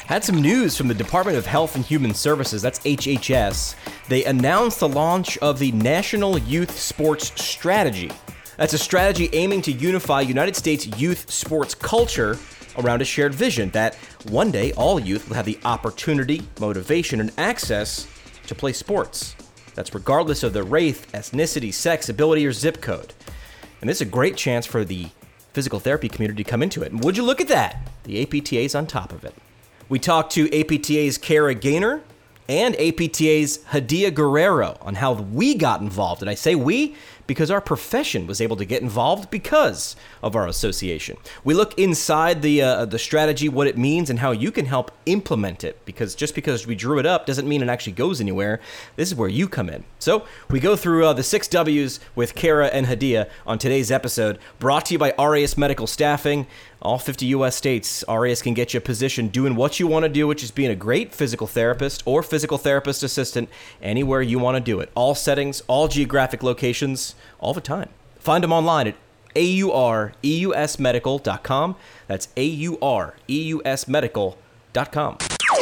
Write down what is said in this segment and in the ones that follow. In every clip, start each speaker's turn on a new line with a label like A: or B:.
A: Had some news from the Department of Health and Human Services, that's HHS. They announced the launch of the National Youth Sports Strategy. That's a strategy aiming to unify United States youth sports culture around a shared vision that one day all youth will have the opportunity, motivation, and access to play sports. That's regardless of their race, ethnicity, sex, ability, or zip code. And this is a great chance for the physical therapy community to come into it. And would you look at that? The APTA's on top of it. We talked to APTA's Kara Gaynor and APTA's Hadia Guerrero on how we got involved. And I say we because our profession was able to get involved because of our association. We look inside the strategy, what it means, and how you can help implement it. Because just because we drew it up doesn't mean it actually goes anywhere. This is where you come in. So we go through the 6 W's with Kara and Hadia on today's episode, brought to you by RAS Medical Staffing. All 50 U.S. states, RAS can get you a position doing what you want to do, which is being a great physical therapist or physical therapist assistant anywhere you want to do it. All settings, all geographic locations, all the time. Find them online at aureusmedical.com. That's aureusmedical.com.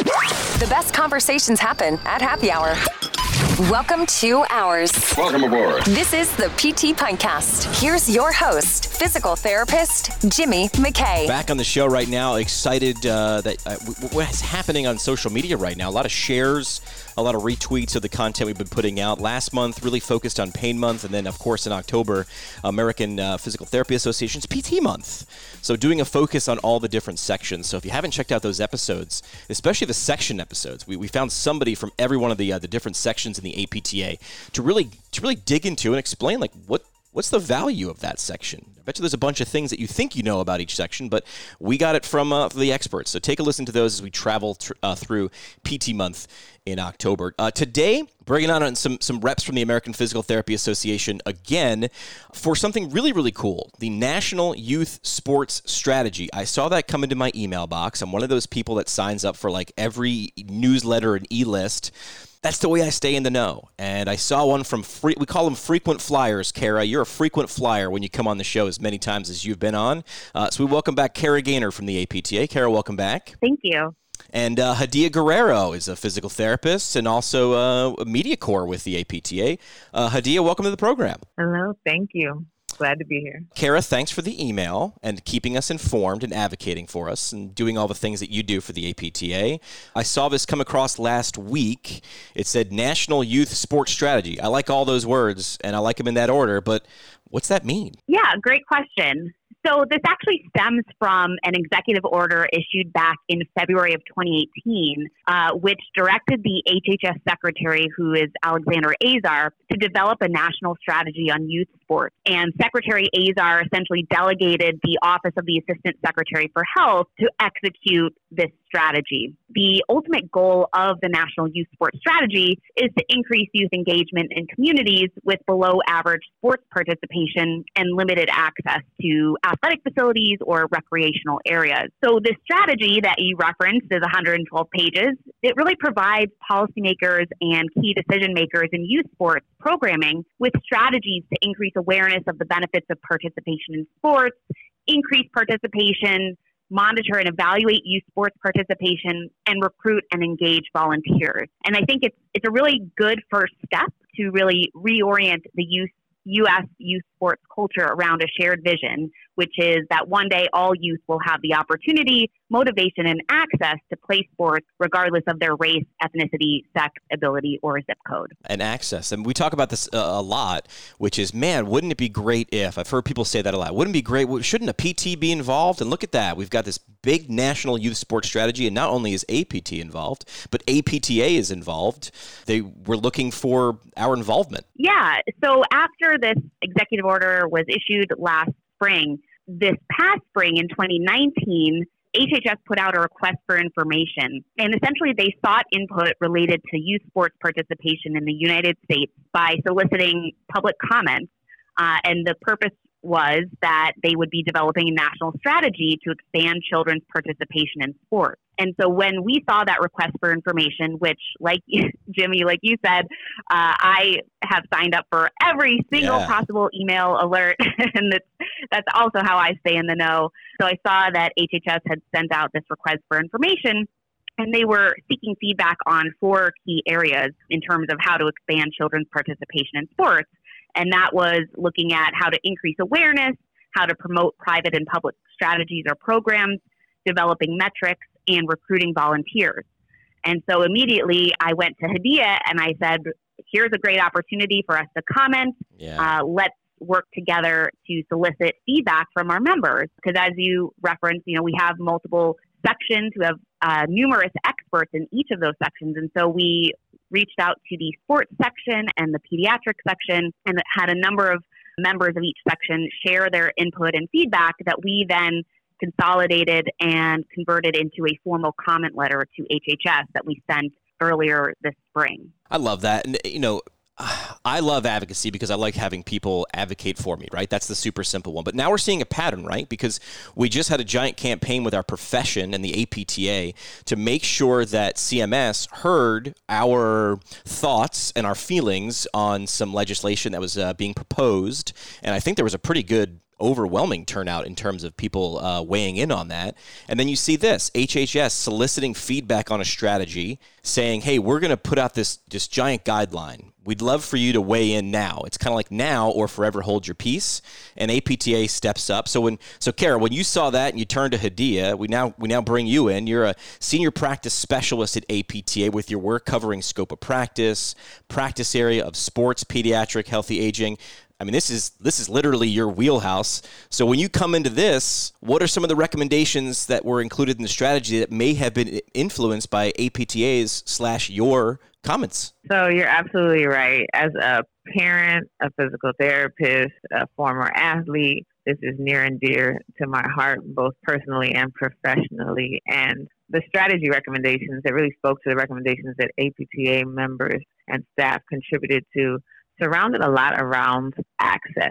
B: The best conversations happen at happy hour. Welcome to Ours.
C: Welcome aboard.
B: This is the PT Podcast. Here's your host, physical therapist, Jimmy McKay.
A: Back on the show right now, excited that what's happening on social media right now. A lot of shares, a lot of retweets of the content we've been putting out. Last month really focused on Pain Month, and then, of course, in October, American Physical Therapy Association's PT Month. So doing a focus on all the different sections. So if you haven't checked out those episodes, especially the section episodes, we found somebody from every one of the different sections in the APTA to really dig into and explain like what's the value of that section. I bet you there's a bunch of things that you think you know about each section, but we got it from the experts. So take a listen to those as we travel through PT Month in October. Today, bringing on some reps from the American Physical Therapy Association again for something really, really cool, the National Youth Sports Strategy. I saw that come into my email box. I'm one of those people that signs up for like every newsletter and e-list. That's the way I stay in the know. And I saw one from, we call them frequent flyers, Kara. You're a frequent flyer when you come on the show as many times as you've been on. So we welcome back Kara Gaynor from the APTA. Kara, welcome back.
D: Thank you.
A: And Hadia Guerrero is a physical therapist and also a media corps with the APTA. Hadia, welcome to the program.
D: Hello. Thank you. Glad to be here.
A: Kara, thanks for the email and keeping us informed and advocating for us and doing all the things that you do for the APTA. I saw this come across last week. It said National Youth Sports Strategy. I like all those words, and I like them in that order, but what's that mean?
D: Yeah, great question. So this actually stems from an executive order issued back in February of 2018, which directed the HHS secretary, who is Alexander Azar, to develop a national strategy on youth sports. And Secretary Azar essentially delegated the Office of the Assistant Secretary for Health to execute this strategy. The ultimate goal of the National Youth Sports Strategy is to increase youth engagement in communities with below average sports participation and limited access to athletic facilities or recreational areas. So this strategy that you referenced is 112 pages. It really provides policymakers and key decision makers in youth sports programming with strategies to increase awareness of the benefits of participation in sports, increase participation, monitor and evaluate youth sports participation, and recruit and engage volunteers. And I think it's a really good first step to really reorient the U.S. youth sports culture around a shared vision, which is that one day all youth will have the opportunity, motivation, and access to play sports regardless of their race, ethnicity, sex, ability, or zip code.
A: And access. And we talk about this a lot, which is, man, wouldn't it be great if, I've heard people say that a lot, wouldn't it be great, shouldn't a PT be involved? And look at that. We've got this big national youth sports strategy, and not only is APT involved, but APTA is involved. They were looking for our involvement.
D: Yeah. So after this executive order was issued last spring, this past spring in 2019, HHS put out a request for information, and essentially they sought input related to youth sports participation in the United States by soliciting public comments, and the purpose was that they would be developing a national strategy to expand children's participation in sports. And so when we saw that request for information, which, like Jimmy, like you said, I have signed up for every single possible email alert, and that's also how I stay in the know. So I saw that HHS had sent out this request for information, And they were seeking feedback on 4 key areas in terms of how to expand children's participation in sports. And that was looking at how to increase awareness, how to promote private and public strategies or programs, developing metrics, and recruiting volunteers. And so immediately I went to Hadiyah and I said, here's a great opportunity for us to comment.
A: Yeah.
D: Let's work together to solicit feedback from our members. Because as you referenced, we have multiple sections who have numerous experts in each of those sections. And so we reached out to the sports section and the pediatric section and had a number of members of each section share their input and feedback that we then consolidated and converted into a formal comment letter to HHS that we sent earlier this spring.
A: I love that. And, I love advocacy because I like having people advocate for me, right? That's the super simple one. But now we're seeing a pattern, right? Because we just had a giant campaign with our profession and the APTA to make sure that CMS heard our thoughts and our feelings on some legislation that was being proposed. And I think there was a pretty good overwhelming turnout in terms of people weighing in on that. And then you see this, HHS soliciting feedback on a strategy, saying, hey, we're going to put out this giant guideline. We'd love for you to weigh in now. It's kind of like now or forever hold your peace. And APTA steps up. So Kara, when you saw that and you turned to Hadiyah, we now bring you in. You're a senior practice specialist at APTA with your work covering scope of practice area of sports, pediatric, healthy aging. I mean, this is literally your wheelhouse. So when you come into this, what are some of the recommendations that were included in the strategy that may have been influenced by APTA's / your comments?
C: So you're absolutely right. As a parent, a physical therapist, a former athlete, this is near and dear to my heart, both personally and professionally. And the strategy recommendations that really spoke to the recommendations that APTA members and staff contributed to surrounded a lot around access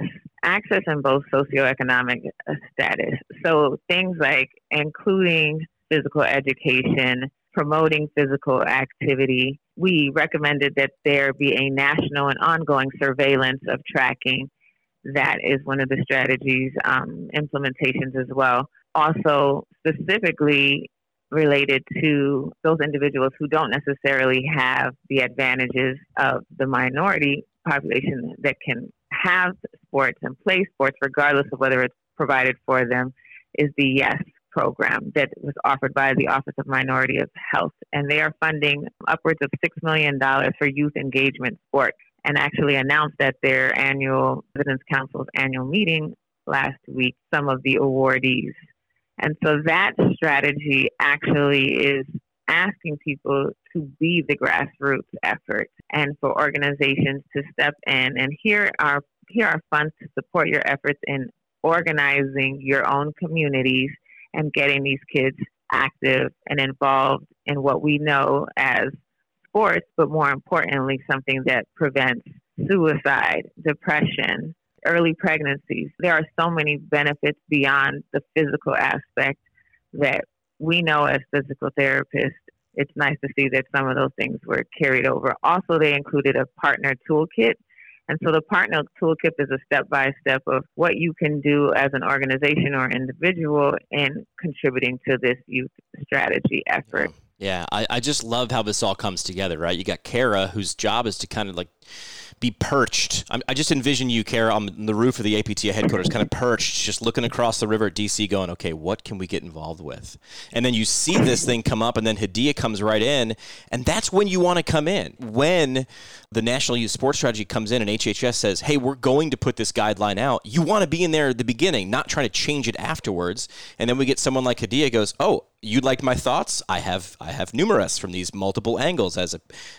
C: in both socioeconomic status. So things like including physical education, promoting physical activity. We recommended that there be a national and ongoing surveillance of tracking. That is one of the strategies, implementations as well. Also, specifically related to those individuals who don't necessarily have the advantages of the minority population that can have sports and play sports regardless of whether it's provided for them, is the YES program that was offered by the Office of Minority of Health. And they are funding upwards of $6 million for youth engagement sports, and actually announced at their annual President's Council's annual meeting last week some of the awardees. And so that strategy actually is asking people to be the grassroots effort and for organizations to step in. And here are funds to support your efforts in organizing your own communities and getting these kids active and involved in what we know as sports, but more importantly, something that prevents suicide, depression, early pregnancies. There are so many benefits beyond the physical aspect that we know as physical therapists. It's nice to see that some of those things were carried over. Also, they included a partner toolkit. And so the partner toolkit is a step-by-step of what you can do as an organization or individual in contributing to this youth strategy effort.
A: Yeah, I just love how this all comes together, right? You got Kara, whose job is to kind of like be perched. I just envision you, Kara, on the roof of the APTA headquarters, kind of perched, just looking across the river at DC going, okay, what can we get involved with? And then you see this thing come up, and then Hadiyah comes right in, and that's when you want to come in. When the National Youth Sports Strategy comes in and HHS says, hey, we're going to put this guideline out, you want to be in there at the beginning, not trying to change it afterwards. And then we get someone like Hadiyah goes, oh, you liked my thoughts? I have numerous from these multiple angles as a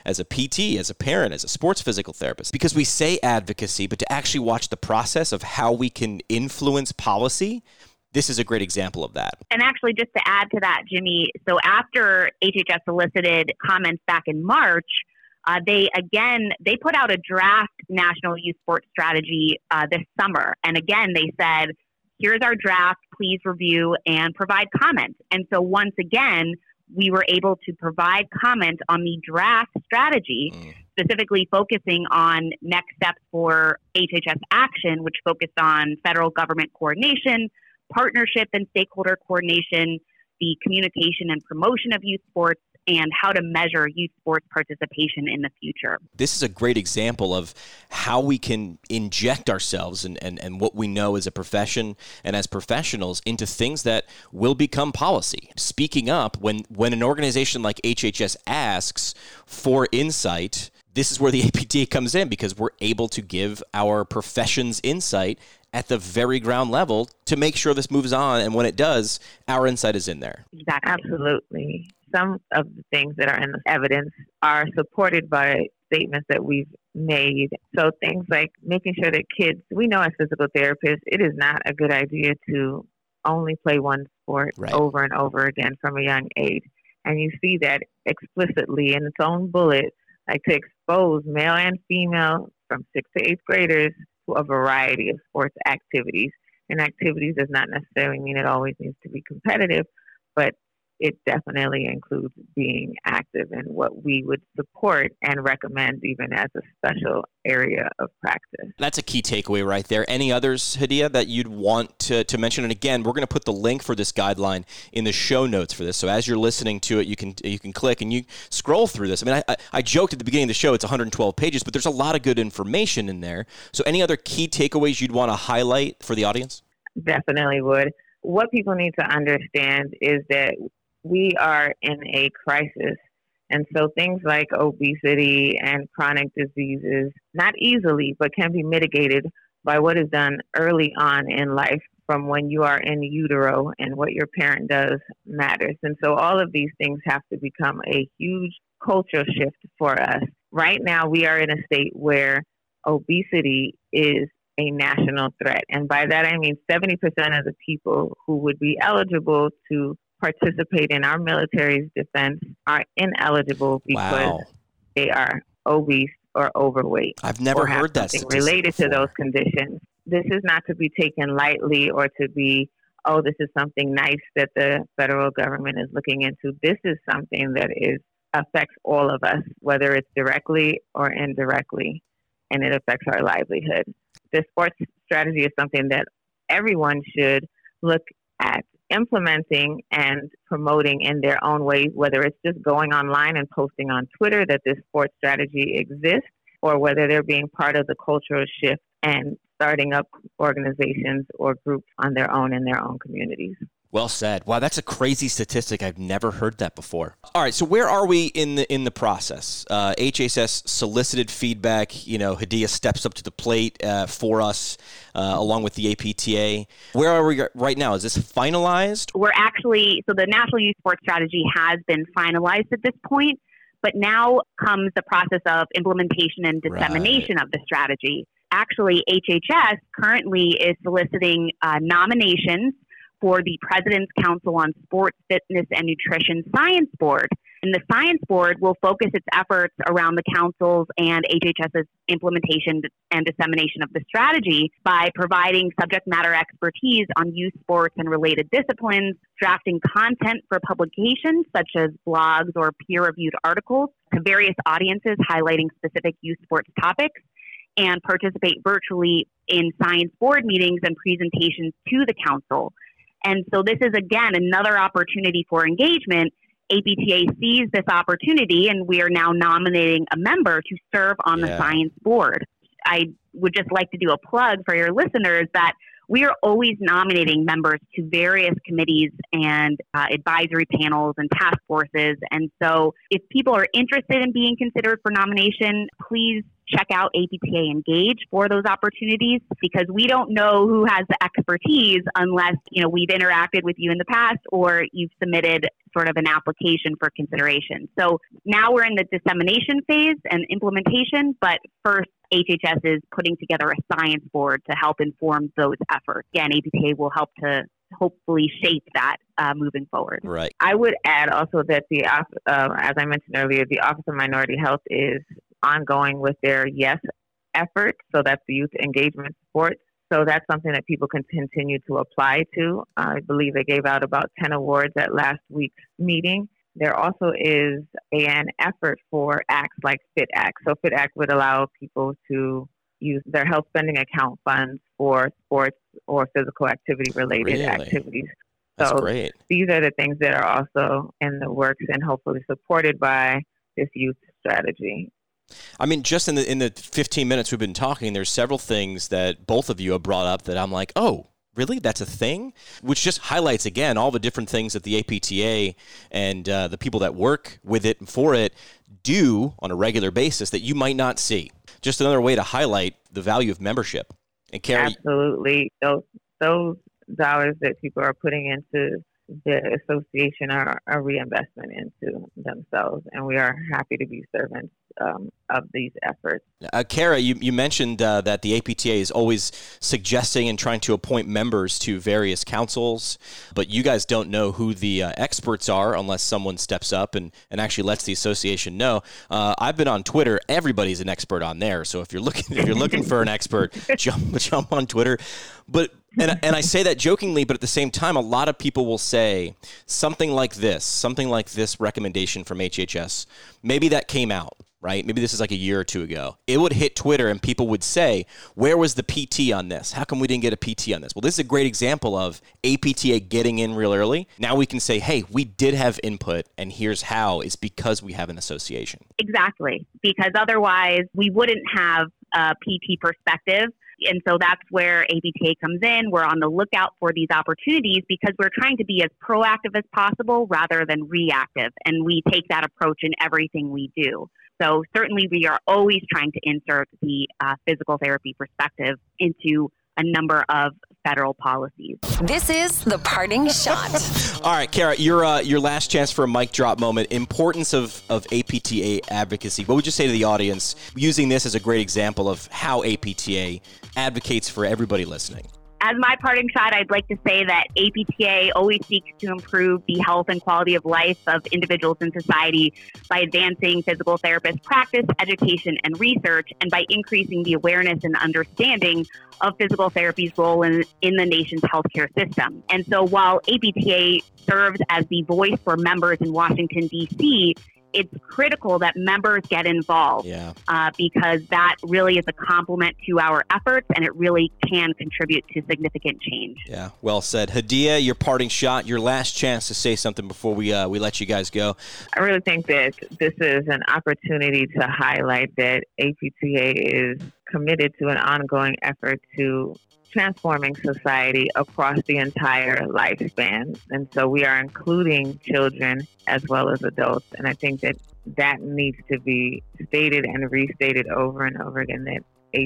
A: PT, as a parent, as a sports physical therapist. Because we say advocacy, but to actually watch the process of how we can influence policy, this is a great example of that.
D: And actually, just to add to that, Jimmy, so after HHS solicited comments back in March, they put out a draft National Youth Sports Strategy this summer. And again, they said, here's our draft, please review and provide comments. And so once again, we were able to provide comment on the draft strategy, specifically focusing on next steps for HHS action, which focused on federal government coordination, partnership and stakeholder coordination, the communication and promotion of youth sports, and how to measure youth sports participation in the future.
A: This is a great example of how we can inject ourselves and what we know as a profession and as professionals into things that will become policy. Speaking up, when an organization like HHS asks for insight, this is where the APTA comes in, because we're able to give our profession's insight at the very ground level to make sure this moves on. And when it does, our insight is in there.
D: Exactly.
C: Absolutely. Some of the things that are in the evidence are supported by statements that we've made. So things like making sure that kids, we know as physical therapists, it is not a good idea to only play one sport over and over again from a young age. And you see that explicitly in its own bullet, like to expose male and female from 6th to 8th graders to a variety of sports activities. And activities does not necessarily mean it always needs to be competitive, but it definitely includes being active in what we would support and recommend even as a special area of practice.
A: That's a key takeaway right there. Any others, Hadia, that you'd want to mention? And again, we're going to put the link for this guideline in the show notes for this. So as you're listening to it, you can click and you scroll through this. I mean, I joked at the beginning of the show, it's 112 pages, but there's a lot of good information in there. So any other key takeaways you'd want to highlight for the audience?
C: Definitely would. What people need to understand is that we are in a crisis. And so things like obesity and chronic diseases, not easily, but can be mitigated by what is done early on in life from when you are in utero, and what your parent does matters. And so all of these things have to become a huge cultural shift for us. Right now, we are in a state where obesity is a national threat. And by that, I mean 70% of the people who would be eligible to participate in our military's defense are ineligible because they are obese or overweight.
A: I've never heard that statistic
C: related
A: before.
C: To those conditions. This is not to be taken lightly or to be, oh, this is something nice that the federal government is looking into. This is something that affects all of us, whether it's directly or indirectly, and it affects our livelihood. The sports strategy is something that everyone should look at implementing and promoting in their own way, whether it's just going online and posting on Twitter that this sports strategy exists, or whether they're being part of the cultural shift and starting up organizations or groups on their own in their own communities.
A: Well said. Wow, that's a crazy statistic. I've never heard that before. All right, so where are we in the process? HHS solicited feedback. Hadia steps up to the plate for us, along with the APTA. Where are we right now? Is this finalized?
D: So the National Youth Sports Strategy has been finalized at this point, but now comes the process of implementation and dissemination of the strategy. Actually, HHS currently is soliciting nominations for the President's Council on Sports, Fitness, and Nutrition Science Board. And the Science Board will focus its efforts around the Council's and HHS's implementation and dissemination of the strategy by providing subject matter expertise on youth sports and related disciplines, drafting content for publications such as blogs or peer-reviewed articles to various audiences highlighting specific youth sports topics, and participate virtually in Science Board meetings and presentations to the Council. And so this is, again, another opportunity for engagement. APTA sees this opportunity, and we are now nominating a member to serve on the Science Board. I would just like to do a plug for your listeners that we are always nominating members to various committees and advisory panels and task forces. And so if people are interested in being considered for nomination, please check out APTA Engage for those opportunities, because we don't know who has the expertise unless, we've interacted with you in the past or you've submitted sort of an application for consideration. So now we're in the dissemination phase and implementation, but first HHS is putting together a science board to help inform those efforts. Again, APTA will help to hopefully shape that moving forward.
A: Right.
C: I would add also that as I mentioned earlier, the Office of Minority Health is ongoing with their YES effort. So that's the Youth Engagement Sports. So that's something that people can continue to apply to. I believe they gave out about 10 awards at last week's meeting. There also is an effort for acts like FitAct. So FitAct would allow people to use their health spending account funds for sports or physical activity related activities.
A: That's great.
C: These are the things that are also in the works and hopefully supported by this youth strategy.
A: I mean, just in the 15 minutes we've been talking, there's several things that both of you have brought up that I'm like, oh, really? That's a thing? Which just highlights, again, all the different things that the APTA and the people that work with it and for it do on a regular basis that you might not see. Just another way to highlight the value of membership. And Kara,
C: absolutely. Those dollars that people are putting into the association are a reinvestment into themselves, and we are happy to be servants of these efforts.
A: Kara, you mentioned that the APTA is always suggesting and trying to appoint members to various councils, but you guys don't know who the experts are unless someone steps up and actually lets the association know. I've been on Twitter. Everybody's an expert on there. So if you're looking for an expert, jump on Twitter. But and I say that jokingly, but at the same time, a lot of people will say something like this recommendation from HHS. Maybe that came out, right? Maybe this is like a year or two ago. It would hit Twitter and people would say, where was the PT on this? How come we didn't get a PT on this? Well, this is a great example of APTA getting in real early. Now we can say, hey, we did have input, and here's how. It's because we have an association.
D: Exactly. Because otherwise we wouldn't have a PT perspective. And so that's where APTA comes in. We're on the lookout for these opportunities because we're trying to be as proactive as possible rather than reactive. And we take that approach in everything we do. So certainly we are always trying to insert the physical therapy perspective into a number of federal policies.
B: This is the parting shot.
A: All right, Kara, your last chance for a mic drop moment. Importance of APTA advocacy. What would you say to the audience using this as a great example of how APTA advocates for everybody listening?
D: As my parting shot, I'd like to say that APTA always seeks to improve the health and quality of life of individuals in society by advancing physical therapist practice, education, and research, and by increasing the awareness and understanding of physical therapy's role in the nation's healthcare system. And so while APTA serves as the voice for members in Washington, D.C., it's critical that members get involved because that really is a complement to our efforts, and it really can contribute to significant change. Yeah,
A: well said. Hadiya, your parting shot, your last chance to say something before we let you guys go.
C: I really think that this is an opportunity to highlight that APTA is committed to an ongoing effort to transforming society across the entire lifespan. And so we are including children as well as adults. And I think that needs to be stated and restated over and over again, that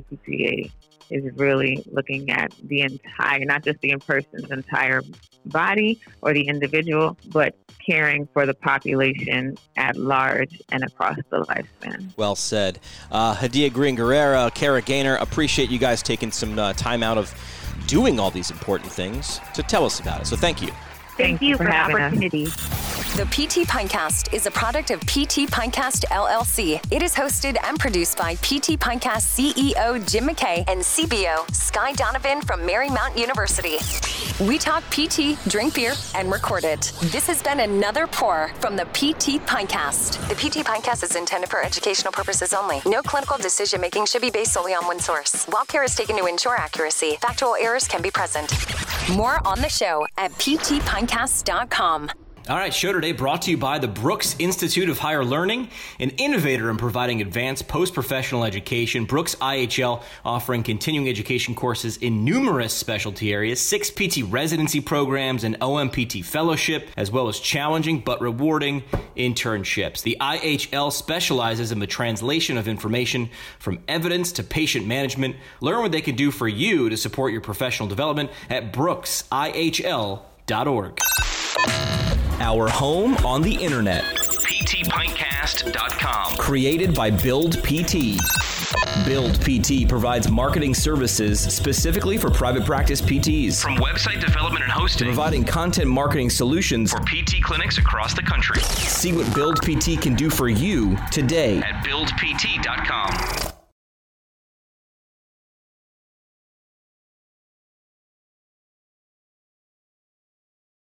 C: APTA is really looking at the entire, not just the person's entire body or the individual, but caring for the population at large and across the lifespan.
A: Well said. Hadiya Green-Guerrera, Kara Gaynor, appreciate you guys taking some time out of doing all these important things to tell us about it. So thank you.
D: Thank you for the opportunity.
B: The PT Pinecast is a product of PT Pinecast LLC. It is hosted and produced by PT Pinecast CEO Jim McKay and CBO Sky Donovan from Marymount University. We talk PT, drink beer, and record it. This has been another pour from the PT Pinecast. The PT Pinecast is intended for educational purposes only. No clinical decision-making should be based solely on one source. While care is taken to ensure accuracy, factual errors can be present. More on the show at ptpinecast.com.
A: All right, show today brought to you by the Brooks Institute of Higher Learning, an innovator in providing advanced post-professional education. Brooks IHL offering continuing education courses in numerous specialty areas, 6 PT residency programs, and OMPT fellowship, as well as challenging but rewarding internships. The IHL specializes in the translation of information from evidence to patient management. Learn what they can do for you to support your professional development at brooksihl.org. Our home on the internet. PTPintcast.com. Created by Build PT. Build PT provides marketing services specifically for private practice PTs.
E: From website development and hosting,
A: providing content marketing solutions
E: for PT clinics across the country.
A: See what Build PT can do for you today
E: at buildpt.com.